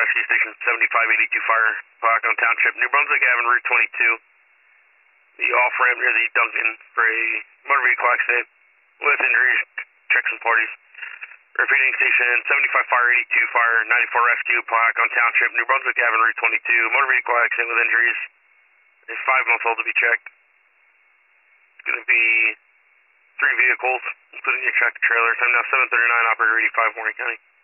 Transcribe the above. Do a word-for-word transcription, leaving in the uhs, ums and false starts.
Rescue Station seventy-five eighty-two Fire, Pocahon Township, New Brunswick Avenue, Route twenty-two. The off-ramp near the Duncan for a motor vehicle accident with injuries. Check some parties. Repeating Station seventy-five Fire, eighty-two Fire, ninety-four Rescue, Pocahon Township, New Brunswick Avenue, Route twenty-two. Motor vehicle accident with injuries. Is five months old to be checked. It's going to be three vehicles, including a tractor trailer. Time now seven thirty-nine, operator eighty-five, Warren County.